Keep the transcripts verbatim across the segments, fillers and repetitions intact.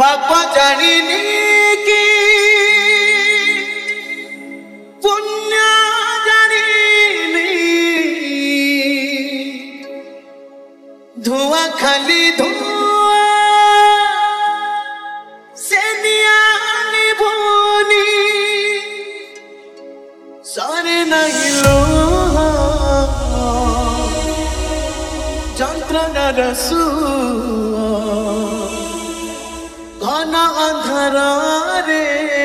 पापा जानिनी की पुण्य जानिनी धुआं खाली धुआं से नियानी भूनी सारे नहीं लो যন্ত্রণা রসু ঘন অন্ধরে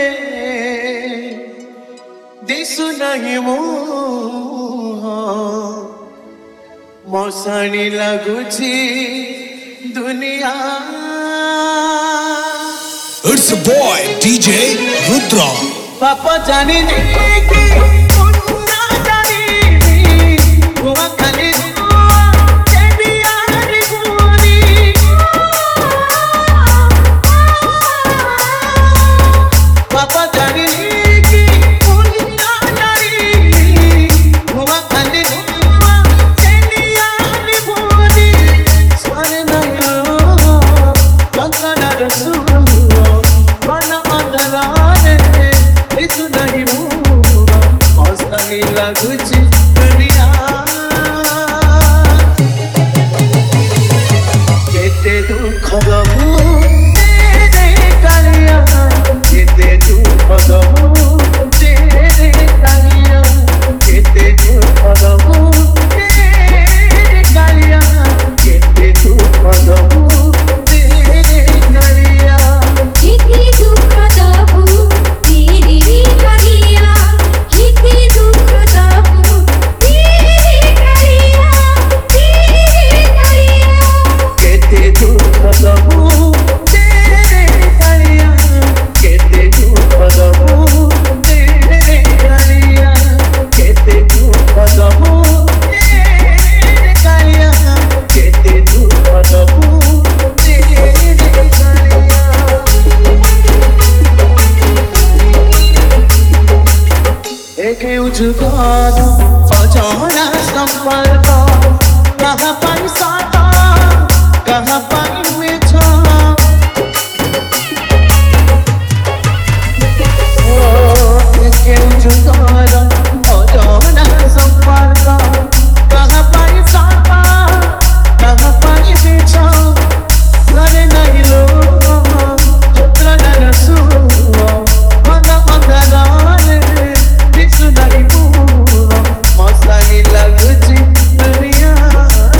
দিশু নাহি মুহ মশাଣି লাগুছি দুনিয়া It's a boy D J Rudra পাপা জানিনি কি পুণ্য জানিনি ধোঁয়া খালি laguchi dunia kete dukha dabu tere kaliya kete dukha dabu tere kaliya kete dukha dabu tere kaliya kete dukha dabu tere kaliya kete dukha dabu tere kaliya kete जुगाड़ अजाना संपर्क कहाँ पाई साटा कहाँ पाई मिठा क्यों जुगाड़ अजाना संपर्क कहाँ पाई साटा कहाँ पाई मिठा घरे नहीं लो चुत्रा रसू मना मना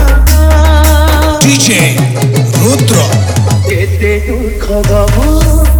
D J Rudra kete dukha dabu